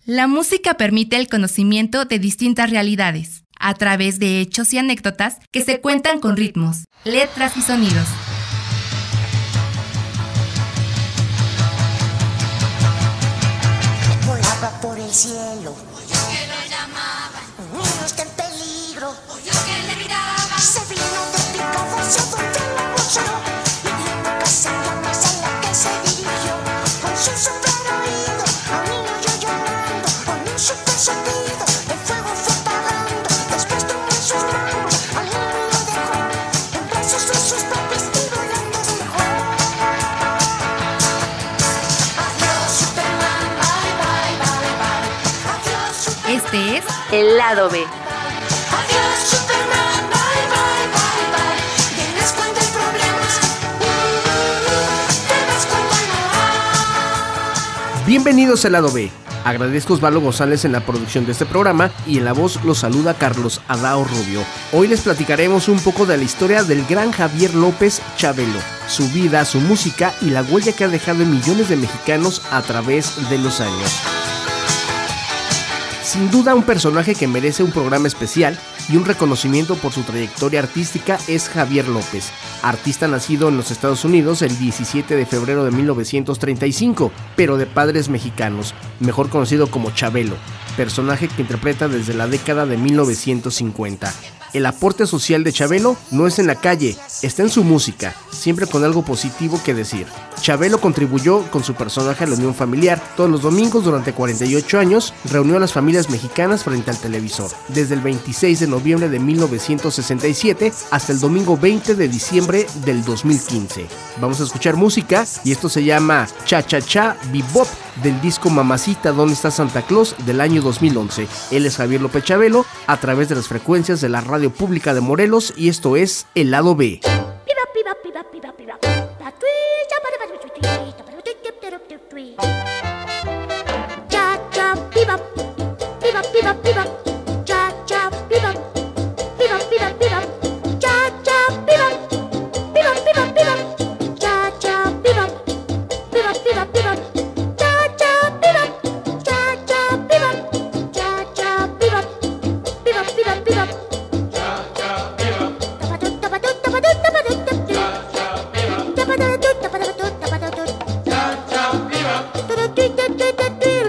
La música permite el conocimiento de distintas realidades, a través de hechos y anécdotas que se cuentan con ritmos, letras y sonidos. Volaba por el cielo, oyó que lo llamaban, un niño está en peligro, oyó que le gritaban, se vino de picado hacia donde lo buceó, y vio una casa en llamas a la que se dirigió, con su super oído, a un niño yo llorando, con un super sentido, el fuego fue apagando, después tomó en sus manos, al niño lo dejó, en brazos de sus papis y volando se dejó. Adiós Superman, bye bye bye bye, adiós Superman. Este es El lado B. Adiós Superman, bye bye bye bye. Vienes cuando hay problemas, te vas cuando no hay. Bienvenidos al lado B. Agradezco a Osvaldo González en la producción de este programa y en la voz los saluda Carlos Adao Rubio. Hoy les platicaremos un poco de la historia del gran Javier López Chabelo, su vida, su música y la huella que ha dejado en millones de mexicanos a través de los años. Sin duda un personaje que merece un programa especial y un reconocimiento por su trayectoria artística es Javier López, artista nacido en los Estados Unidos el 17 de febrero de 1935, pero de padres mexicanos, mejor conocido como Chabelo, personaje que interpreta desde la década de 1950. El aporte social de Chabelo no es en la calle, está en su música, siempre con algo positivo que decir. Chabelo contribuyó con su personaje a la unión familiar. Todos los domingos durante 48 años reunió a las familias mexicanas frente al televisor, desde el 26 de noviembre de 1967 hasta el domingo 20 de diciembre del 2015. Vamos a escuchar música y esto se llama Cha Cha Cha Bebop del disco Mamacita ¿Dónde está Santa Claus? Del año 2011. Él es Javier López Chabelo a través de las frecuencias de la Radio Pública de Morelos y esto es El Lado B. Cha cha bebop, bebop bebop bebop, cha cha bebop, bebop bebop bebop, cha cha bebop, bebop bebop bebop, cha cha bebop, bebop bebop bebop, cha cha bebop, cha cha bebop, cha cha bebop, bebop bebop bebop, cha cha bebop, tabadut tabadut tabadut tabadut tabadut, tabadut tabadut tabadut, cha cha bebop.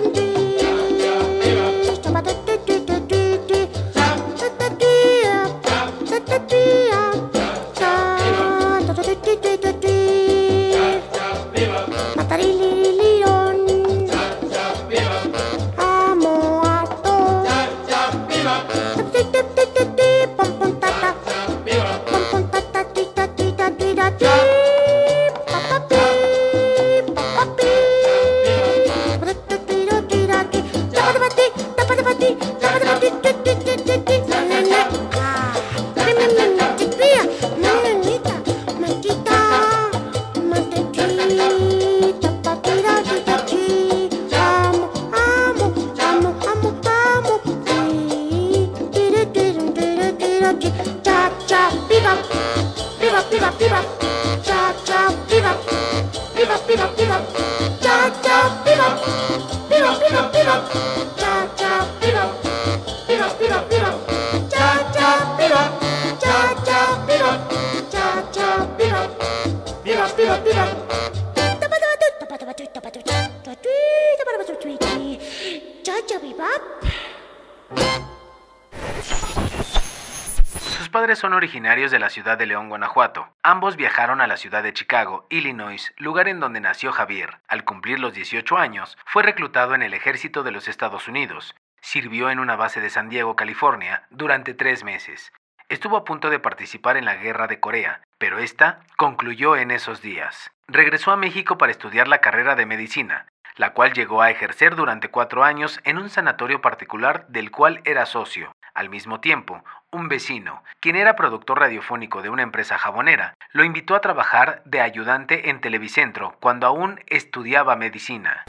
Sus padres son originarios de la ciudad de León, Guanajuato. Ambos viajaron a la ciudad de Chicago, Illinois, lugar en donde nació Javier. Al cumplir los 18 años, fue reclutado en el ejército de los Estados Unidos. Sirvió en una base de San Diego, California, durante 3 meses. Estuvo a punto de participar en la Guerra de Corea, pero esta concluyó en esos días. Regresó a México para estudiar la carrera de medicina, la cual llegó a ejercer durante 4 años en un sanatorio particular del cual era socio. Al mismo tiempo, un vecino, quien era productor radiofónico de una empresa jabonera, lo invitó a trabajar de ayudante en Televicentro cuando aún estudiaba medicina.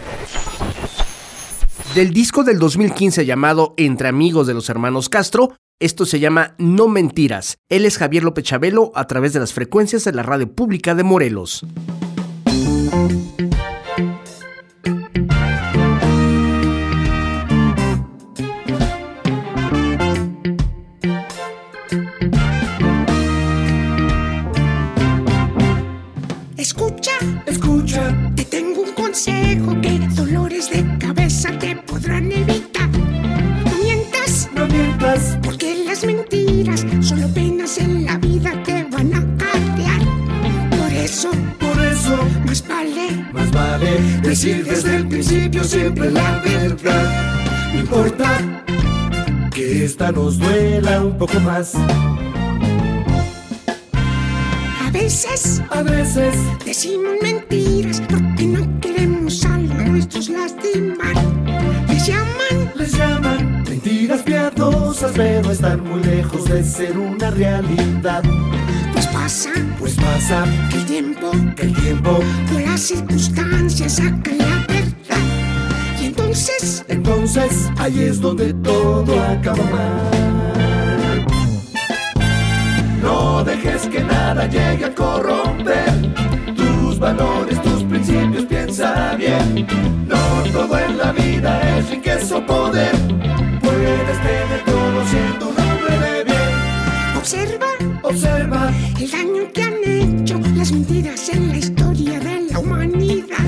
Del disco del 2015 llamado Entre Amigos de los Hermanos Castro, esto se llama No Mentiras. Él es Javier López Chabelo a través de las frecuencias de la Radio Pública de Morelos. podrán evitar. No mientas, porque las mentiras solo penas en la vida te van a acarrear. Por eso, más vale decir desde el principio siempre la verdad. No importa que esta nos duela un poco más. A veces decimos mentiras porque no queremos a los nuestros lastimar. Les llaman mentiras piadosas, pero están muy lejos de ser una realidad. Pues pasa que el tiempo por las circunstancias saca la verdad. Y entonces ahí es donde todo acaba mal. No dejes que nada llegue a corromper tus valores, tus principios, piensa bien. No todo en la vida es riqueza o poder. Puedes tener todo siendo un hombre de bien. Observa el daño que han hecho las mentiras en la historia de la humanidad.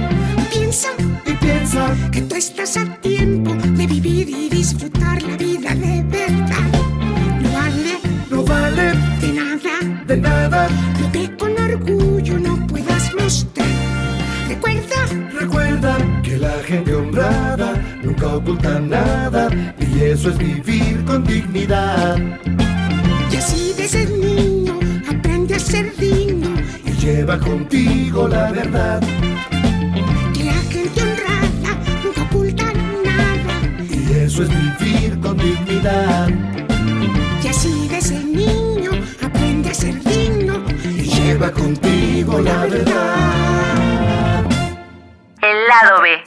Piensa que tú estás a tiempo de vivir y disfrutar la vida de verdad. No vale de nada lo que con orgullo no puedas mostrar. Recuerda que la gente honrada nunca oculta nada, y eso es vivir con dignidad. Y así desde niño aprende a ser digno y lleva contigo la verdad. Que la gente honrada nunca oculta nada, y eso es vivir con dignidad. Y así desde niño aprende a ser digno y lleva contigo la verdad. El lado B.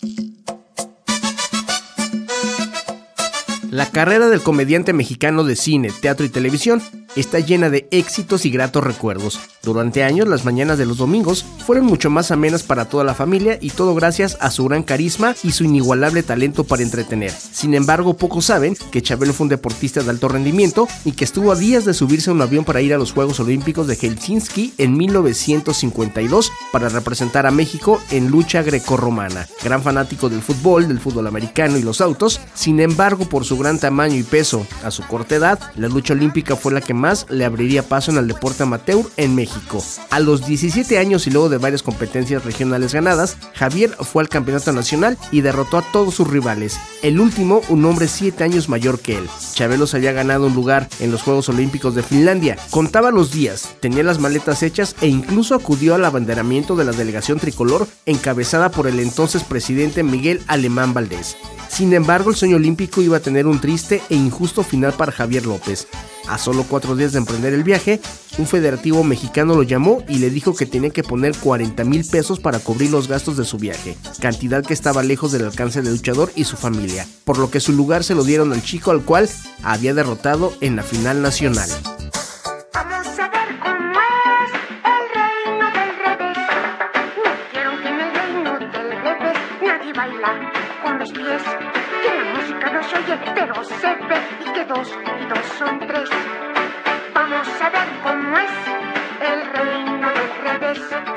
La carrera del comediante mexicano de cine, teatro y televisión está llena de éxitos y gratos recuerdos. Durante años, las mañanas de los domingos fueron mucho más amenas para toda la familia, y todo gracias a su gran carisma y su inigualable talento para entretener. Sin embargo, pocos saben que Chabelo fue un deportista de alto rendimiento y que estuvo a días de subirse a un avión para ir a los Juegos Olímpicos de Helsinki en 1952 para representar a México en lucha grecorromana. Gran fanático del fútbol americano y los autos, sin embargo, por su gran tamaño y peso a su corta edad, la lucha olímpica fue la que más le abriría paso en el deporte amateur en México. A los 17 años y luego de varias competencias regionales ganadas, Javier fue al campeonato nacional y derrotó a todos sus rivales, el último un hombre 7 años mayor que él. Chabelo se había ganado un lugar en los Juegos Olímpicos de Finlandia, contaba los días, tenía las maletas hechas e incluso acudió al abanderamiento de la delegación tricolor encabezada por el entonces presidente Miguel Alemán Valdés. Sin embargo, el sueño olímpico iba a tener un triste e injusto final para Javier López. A solo 4 días de emprender el viaje, un federativo mexicano lo llamó y le dijo que tenía que poner 40,000 pesos para cubrir los gastos de su viaje, cantidad que estaba lejos del alcance del luchador y su familia, por lo que su lugar se lo dieron al chico al cual había derrotado en la final nacional. Vamos a ver cómo es el reino del revés. Me dijeron que en el reino del revés nadie baila con los pies, que la música no se oye pero se ve, y que 2 y 2 son 3. Vamos a ver cómo es el reino del revés.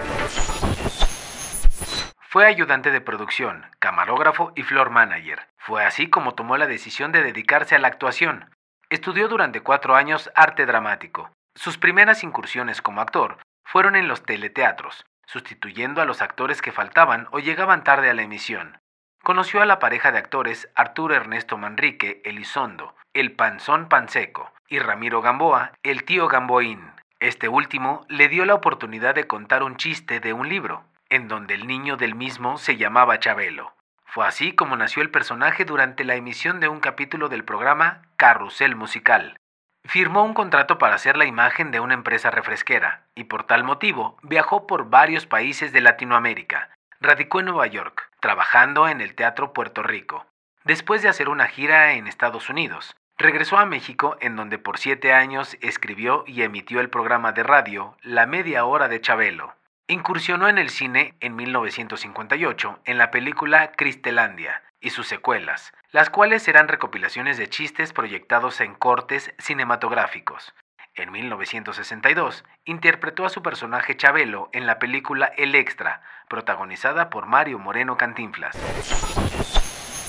Fue ayudante de producción, camarógrafo y floor manager. Fue así como tomó la decisión de dedicarse a la actuación. Estudió durante 4 años arte dramático. Sus primeras incursiones como actor fueron en los teleteatros, sustituyendo a los actores que faltaban o llegaban tarde a la emisión. Conoció a la pareja de actores Arturo Ernesto Manrique Elizondo, el Panzón Panseco, y Ramiro Gamboa, el Tío Gamboín. Este último le dio la oportunidad de contar un chiste de un libro, en donde el niño del mismo se llamaba Chabelo. Fue así como nació el personaje durante la emisión de un capítulo del programa Carrusel Musical. Firmó un contrato para hacer la imagen de una empresa refresquera, y por tal motivo viajó por varios países de Latinoamérica. Radicó en Nueva York, trabajando en el Teatro Puerto Rico. Después de hacer una gira en Estados Unidos, regresó a México, en donde por 7 años escribió y emitió el programa de radio La Media Hora de Chabelo. Incursionó en el cine en 1958 en la película Cristelandia y sus secuelas, las cuales eran recopilaciones de chistes proyectados en cortes cinematográficos. En 1962, interpretó a su personaje Chabelo en la película El Extra, protagonizada por Mario Moreno Cantinflas.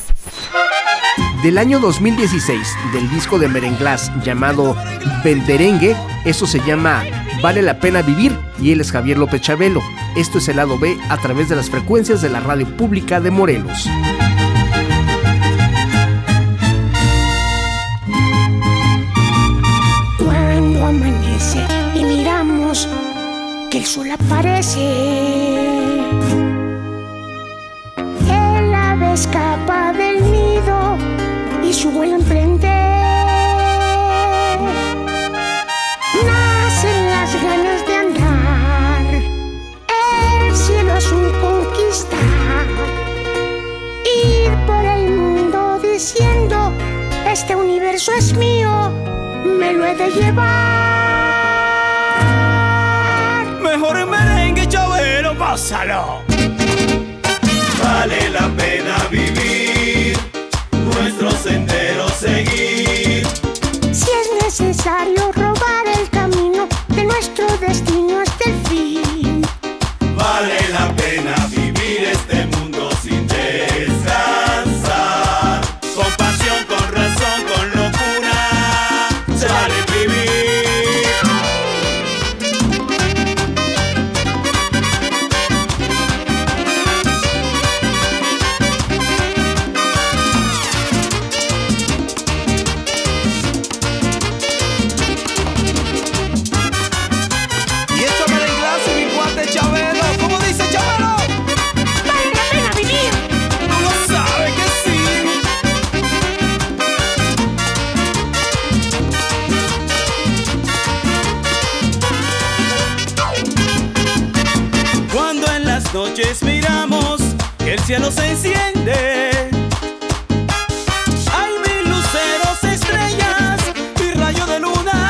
Del año 2016, del disco de Merenglás llamado Venderengue, esto se llama Vale la Pena Vivir y él es Javier López Chabelo. Esto es el lado B a través de las frecuencias de la radio pública de Morelos. Cuando amanece y miramos que el sol aparece, el ave escapa del nido y su vuelo emprende. Nacen las ganas de andar, el cielo azul conquistar, ir por el mundo diciendo: este universo es mío, me lo he de llevar. Mejor en merengue, Chabelo, pásalo. Vale la pena vivir, nuestro sendero seguir. Si es necesario robar el camino de nuestro destino hasta el fin. Vale la pena vivir este mundo sin descansar. Con pasión, con razón, con locura, se vale vivir. Y esto Merenglás y mi cuate Chabelo. ¿Cómo dice Chabelo? Vale la pena vivir. Tú lo sabes que sí. Cuando en las noches miramos que el cielo se enciende, hay mil luceros, estrellas y rayo de luna.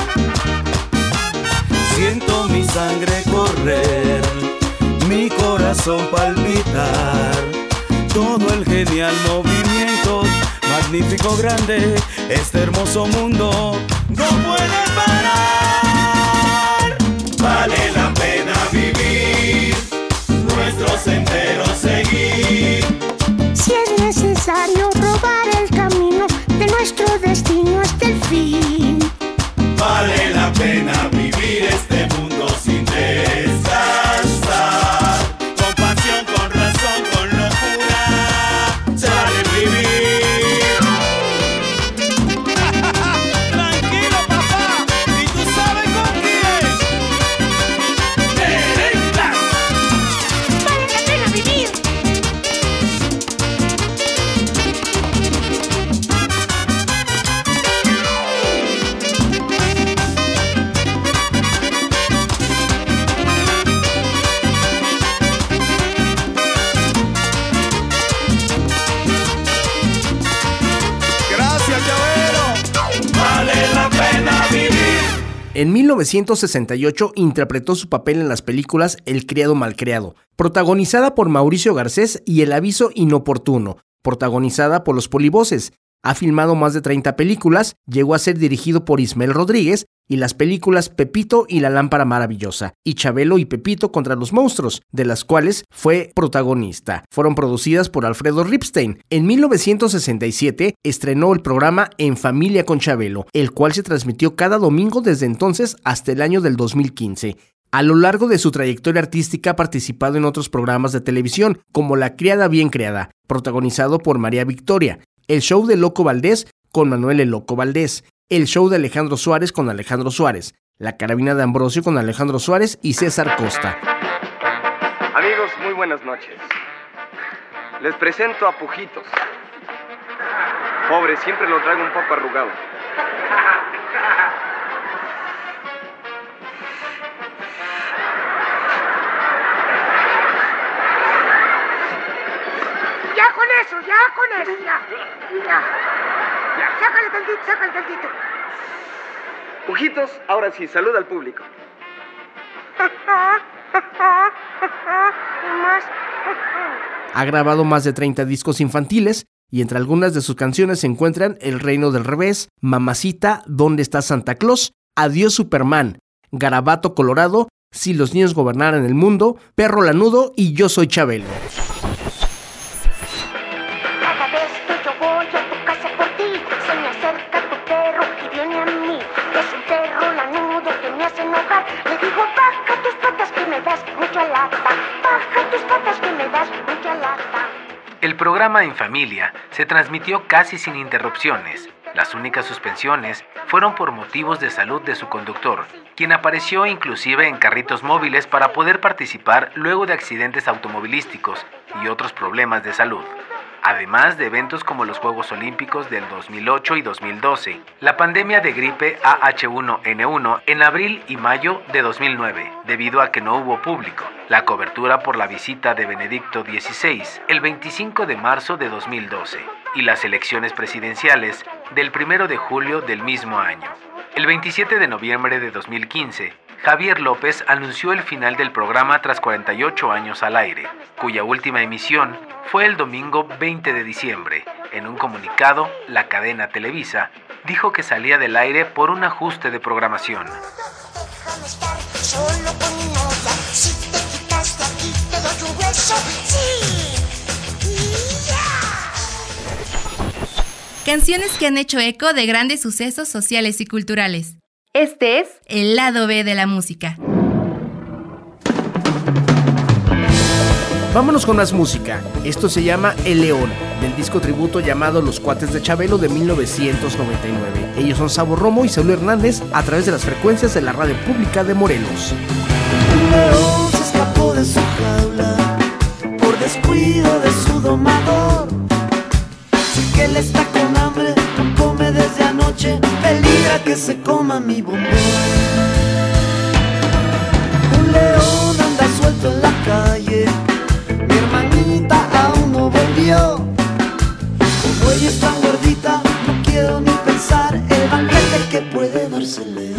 Siento mi sangre correr, mi corazón palpitar, todo el genial movimiento, magnífico, grande, este hermoso mundo no puede parar. Vale la pena vivir, nuestro sendero seguir. Si es necesario robar el camino de nuestro destino hasta el fin. Vale la pena vivir este mundo sin descansar. Con pasión, con razón, con locura, se vale vivir. Tranquilo, papá, y tú sabes con quién. Merenglás. Vale la pena vivir. Gracias, Chabelo. Vale la pena vivir. En 1968 interpretó su papel en las películas El criado malcriado, protagonizada por Mauricio Garcés, y El aviso inoportuno, protagonizada por los Polivoces. Ha filmado más de 30 películas, llegó a ser dirigido por Ismael Rodríguez, y las películas Pepito y la lámpara maravillosa, y Chabelo y Pepito contra los monstruos, de las cuales fue protagonista. Fueron producidas por Alfredo Ripstein. En 1967 estrenó el programa En Familia con Chabelo, el cual se transmitió cada domingo desde entonces hasta el año del 2015. A lo largo de su trayectoria artística ha participado en otros programas de televisión, como La criada bien criada, protagonizado por María Victoria, El show de Loco Valdés con Manuel el Loco Valdés, El show de Alejandro Suárez con Alejandro Suárez, La carabina de Ambrosio con Alejandro Suárez y César Costa. Amigos, muy buenas noches. Les presento a Pujitos. Pobre, siempre lo traigo un poco arrugado. Ya con eso, ya. Sácale tantito. Pujitos, ahora sí, saluda al público. Más. Ha grabado más de 30 discos infantiles y entre algunas de sus canciones se encuentran El reino del revés, Mamacita, ¿Dónde está Santa Claus?, Adiós Superman, Garabato Colorado, Si los niños gobernaran el mundo, Perro lanudo y Yo soy Chabelo. Cada vez que yo voy a tu casa programa En Familia se transmitió casi sin interrupciones. Las únicas suspensiones fueron por motivos de salud de su conductor, quien apareció inclusive en carritos móviles para poder participar luego de accidentes automovilísticos y otros problemas de salud. Además de eventos como los Juegos Olímpicos del 2008 y 2012, la pandemia de gripe AH1N1 en abril y mayo de 2009, debido a que no hubo público, la cobertura por la visita de Benedicto XVI el 25 de marzo de 2012 y las elecciones presidenciales del 1 de julio del mismo año. El 27 de noviembre de 2015, Javier López anunció el final del programa tras 48 años al aire, cuya última emisión fue el domingo 20 de diciembre. En un comunicado, la cadena Televisa dijo que salía del aire por un ajuste de programación. Déjame estar solo con mi novia. Si te quitas de aquí, te doy un beso. ¡Sí! ¡Y ya! Canciones que han hecho eco de grandes sucesos sociales y culturales. Este es el lado B de la música. Vámonos con más música. Esto se llama El León, del disco tributo llamado Los Cuates de Chabelo de 1999. Ellos son Sabo Romo y Saúl Hernández a través de las frecuencias de la radio pública de Morelos. Un león se escapó de su jaula por descuido de su domador. Sé que él está con hambre, no come desde anoche, peligra que se coma mi bombón. Un león anda suelto en la calle, mi hermanita aún no volvió. Como ella es tan gordita, no quiero ni pensar el banquete que puede dársele.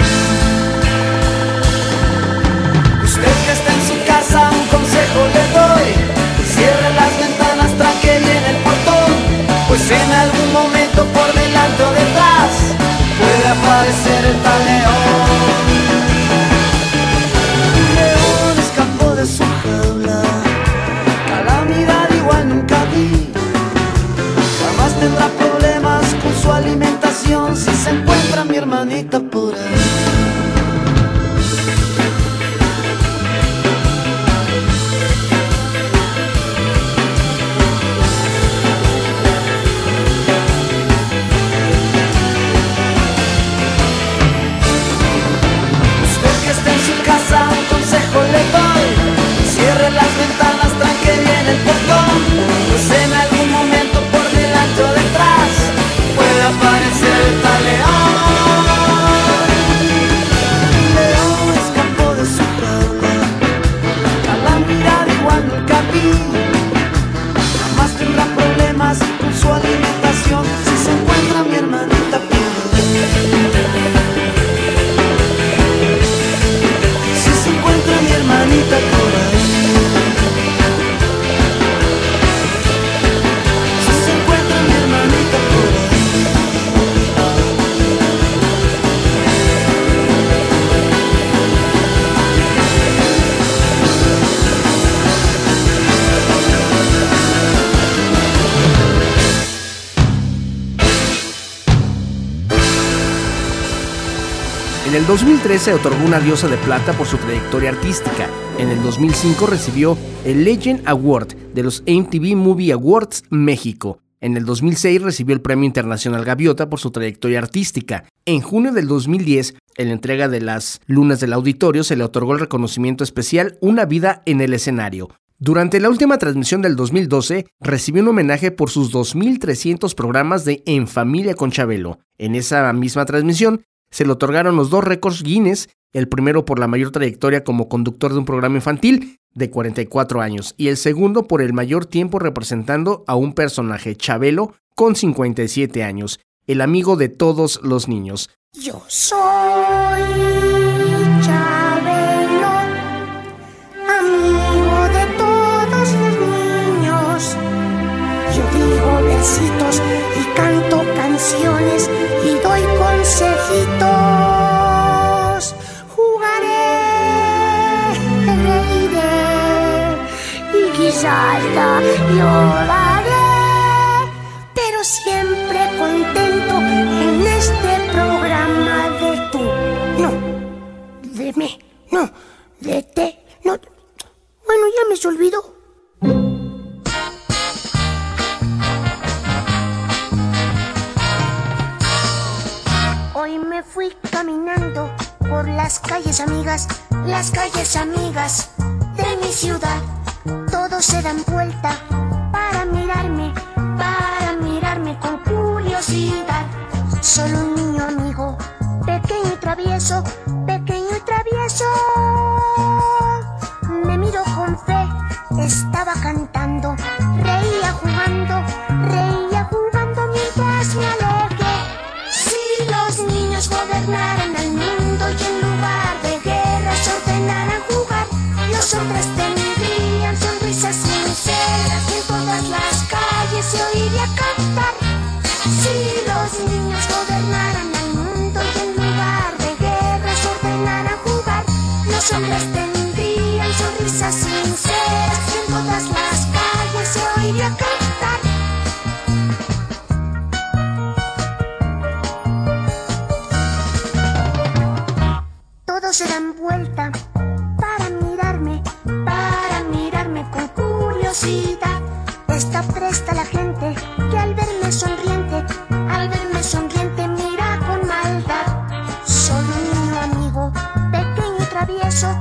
Usted que está en su casa, un consejo le doy: cierre las ventanas, tranque bien el portón, pues en algún momento por delante o detrás puede aparecer el tal león. Un león escapó de su jaula, calamidad igual nunca vi. Jamás tendrá problemas con su alimentación si se encuentra mi hermanita por ahí. Un consejo le doy: cierre las ventanas, tranque bien el portón, pues en algún momento por delante o detrás puede aparecer el tal león. Un león escapó de su jaula, calamidad igual nunca vi. Jamás tendrá problemas con su alimentación si se encuentra mi hermanita perdida. Mi hermanita por ahí, si se encuentra mi hermanita por ahí. En el 2013 se otorgó una Diosa de Plata por su trayectoria artística. En el 2005 recibió el Legend Award de los MTV Movie Awards México. En el 2006 recibió el Premio Internacional Gaviota por su trayectoria artística. En junio del 2010, en la entrega de las Lunas del Auditorio, se le otorgó el reconocimiento especial Una Vida en el Escenario. Durante la última transmisión del 2012, recibió un homenaje por sus 2.300 programas de En Familia con Chabelo. En esa misma transmisión, se le otorgaron los 2 récords Guinness, el primero por la mayor trayectoria como conductor de un programa infantil, de 44 años, y el segundo por el mayor tiempo representando a un personaje, Chabelo, con 57 años, el amigo de todos los niños. Yo soy Chabelo, amigo de todos los niños. Yo digo versitos y canto canciones y doy consejitos. Jugaré, reiré y quizás hasta lloraré, pero siempre contento en este programa de tú. No, de mí, no, de te, no. Bueno, ya me se olvidó. me fui caminando por las calles amigas de mi ciudad. Todos se dan vuelta para mirarme con curiosidad. Solo un niño amigo, pequeño y travieso, me miró con fe, estaba cantando, reía jugando mientras me alejé. Si los niños gobernaran el mundo y en lugar de guerras ordenaran jugar, los hombres tendrían sonrisas sinceras y en todas las calles se oiría cantar. Si los niños gobernaran el mundo y en lugar de guerras ordenaran jugar, los hombres tendrían sonrisas sinceras y en todas las calles se oiría cantar. Todos se dan vuelta para mirarme con curiosidad. Está presta la gente que al verme sonriente mira con maldad. Solo un niño amigo, pequeño y travieso,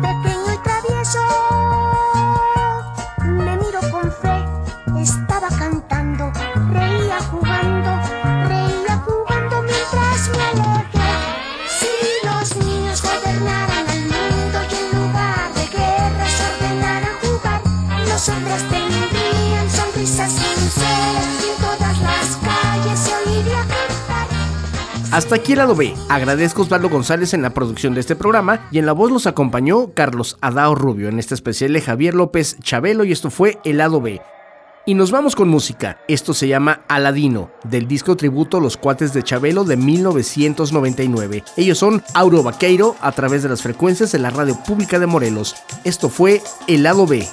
me miró con fe, estaba cantando, reía jugando mientras me alejé. Si los niños gobernaran el mundo y en lugar de guerras ordenaran jugar, los hombres tendrían sonrisas sinceras y en todas las calles se oiría cantar. Hasta aquí el lado B. Agradezco a Osvaldo González en la producción de este programa y en la voz los acompañó Carlos Adao Rubio en este especial de Javier López Chabelo y esto fue el lado B. Y nos vamos con música. Esto se llama Aladino, del disco tributo Los Cuates de Chabelo de 1999. Ellos son Auro Vaqueiro a través de las frecuencias de la Radio Pública de Morelos. Esto fue el lado B.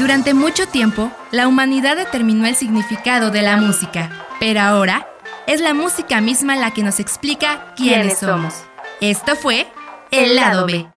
Durante mucho tiempo, la humanidad determinó el significado de la música, pero ahora es la música misma la que nos explica quiénes somos. Esto fue El Lado B.